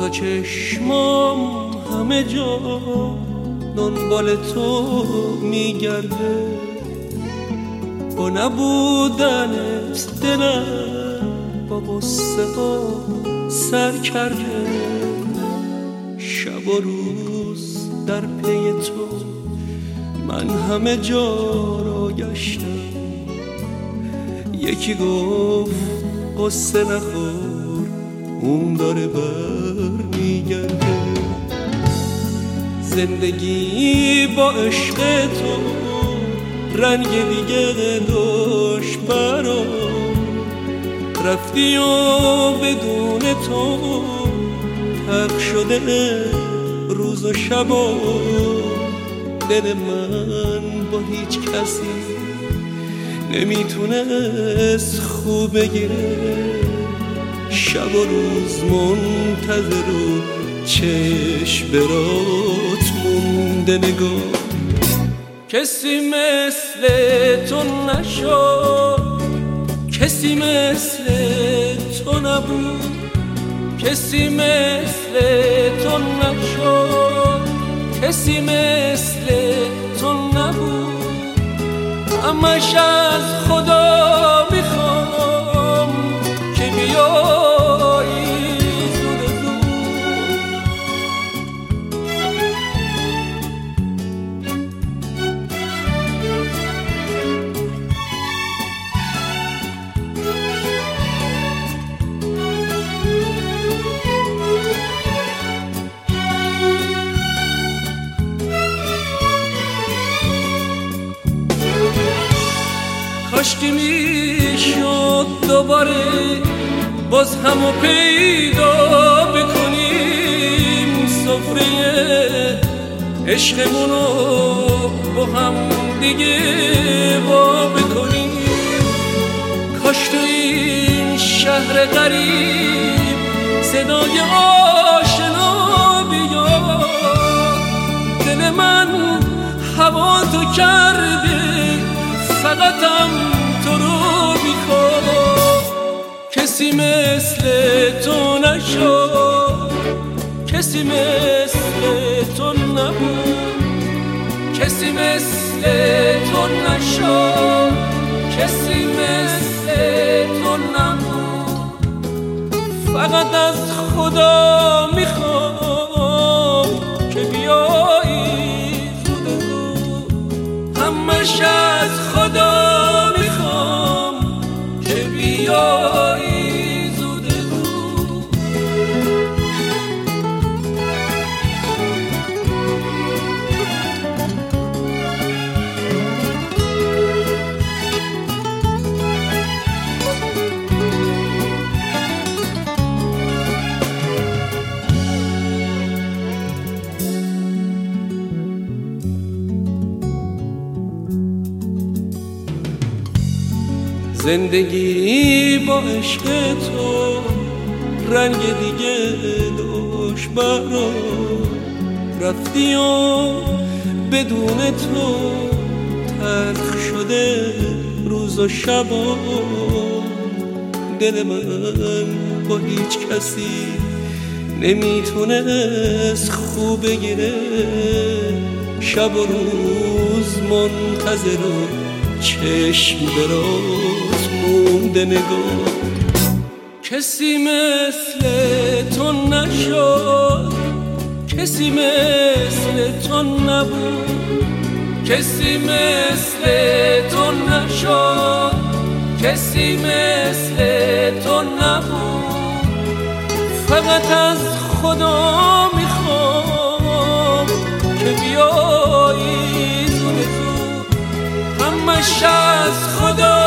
دوتا چشمام همه جا دنبال تو میگرده، با نبودنت دلم با غصه ها سر کرده. شب و روز در پی تو من همه جا را گشتم. یکی گفت قصه نخور اون داره بر میگرده. زندگی با عشق تو رنگ دیگه داشت برام، رفتی و بدون تو تق شده روز و شبا. دل من با هیچ کسی نمیتونست خوب بگیره. شب و روز منتظر و چشم برات مونده نگاه. کسی مثل تو نشد، کسی مثل تو نبود، کسی مثل تو نشد، کسی مثل تو نبود. همش از خدا میخوام که بیایی زود زود. کاشکی میشد دوباره باز همو پیدا بکنیم، سفره عشقمونو با هم دیگه وا بکنیم. کاش تو این شهر غریب صدای آشنا بیاد. دل من هوا تو کرده فقطم تو رو میخواد. کسی مثل تو نشد، کسی مثل تو نبود، کسی مثل تو نشد، کسی مثل تو نبود. فقط از خدا میخوام که بیایی زود زود. همش از خدا میخوام که بیایی زود زود. زندگی با عشق تو رنگ دیگه داشت برام، رفتی و بدون تو تلخ شده روز و شبا. دل من با هیچ کسی نمیتونست خوب بگیره. شب و روز منتظر و چشم برات مونده نگاه. کسی مثل تو نشد، کسی مثل تو نبود، کسی مثل تو نشد، کسی مثل تو نبود. فقط از خدا میخوام که بیایی زود زود. همش از خدا